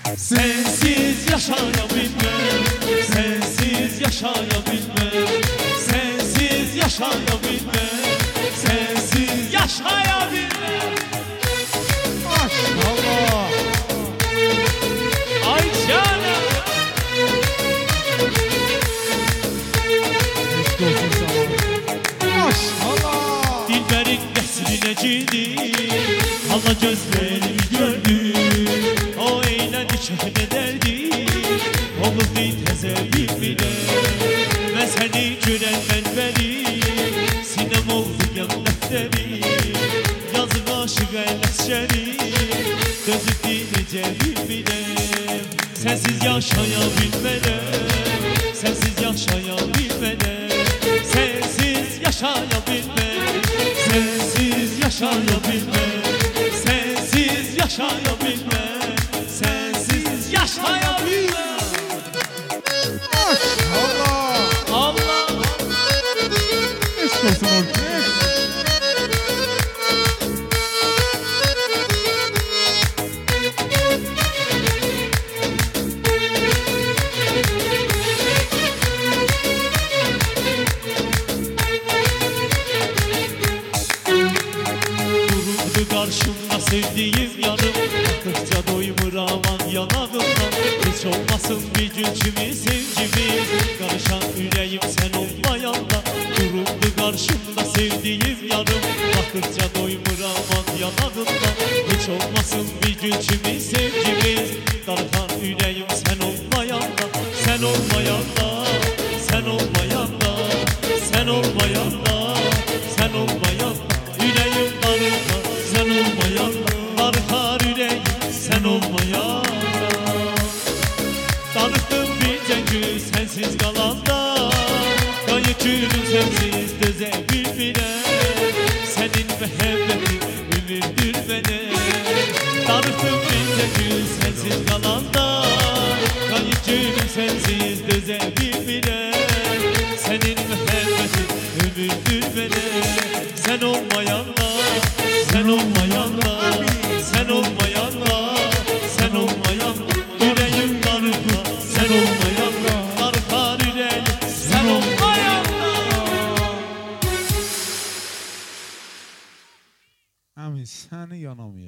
Sensiz yaşayabilmem, sensiz yaşayabilmem, sensiz yaşayabilmem, sensiz yaşayabilmem. Maşallah. Ay canım. Eşk olsun sana. Maşallah. Dilberin nesrine cildi, Allah gözlerim gördü. O eğlendi çehne derdi, oldu tezevvik bile. Ve seni görenden beri, sinem oldu yan defteri. Yazık aşık eyleşeri, gözük dinece bilmem. Sensiz yaşayabilmem, sensiz yaşayabilmem, sensiz yaşayabilmem, sensiz yaşayabilmem, sensiz yaşayabilmem, sensiz yaşayabilmem. Maşallah. Allah. Eşk olsun ortaya. Dururdu karşımda sevdiğim yanım, baktıkça doymur aman yanağımdan. Hiç olmasın bir gülçümü sevgimi, karışan yüreğim sen olmayanda. Dururdu karşımda sevdiğim yanım, baktıkça doymur aman yanağımdan. Hiç olmasın bir gülçümü sevgimi, karışan yüreğim sen olmayanda. Sen olmayanda, sen olmayanda, sen olmayanda, sen olmayanda. Yüreğim darıkar, sen olmayanda, darıkar yüreğim sen olmayanda. Darıktım bir cengü sensiz kalanda, kayık gülüm sensiz düze bile. Senin muhabbetin ömürdür beni. Darıktım bir cengü sensiz kalanda, kayık gülüm sensiz düze bile. Senin muhabbetin ömürdür beni. Sen olmayanda, sen olmayanda, sen olmayanda, sen olmayanda, yüreğim darıkla, sen olmayanda.